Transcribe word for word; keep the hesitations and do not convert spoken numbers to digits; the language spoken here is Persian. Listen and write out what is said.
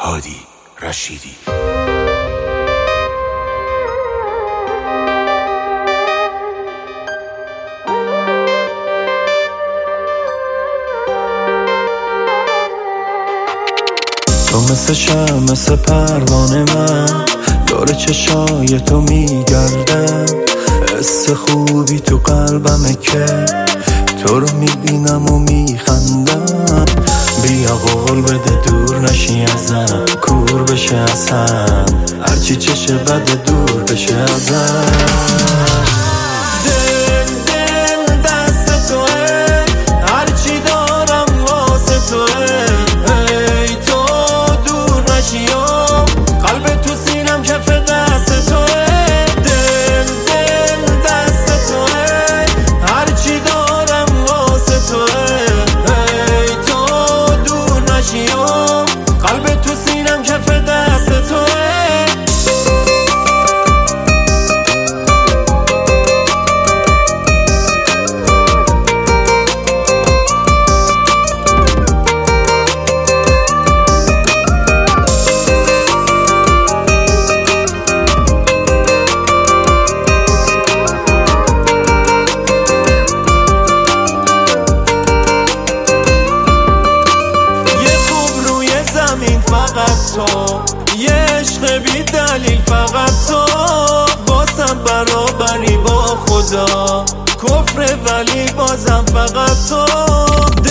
هادی رشیدی. تو مثل شم مثل پروانه من دور چشای تو میگردم، حس خوبی تو قلبمه که تو رو میبینم و میخندم. بیا قول بده دور نشی ازم، کور بشه از هم هرچی چشه بده دور بشه ازم. دل دل دست توه، هرچی دارم واسه توه. ای تو دور نشی و قلب تو سینم کف دست توه. دل دل دست توه، هرچی دارم واسه توه. ای تو دور نشی و قلب تو سینم کف دست توه. فقط تو یه عشق بی دلیل، فقط تو واسم برابری با خدا. کفر ولی بازم فقط تو.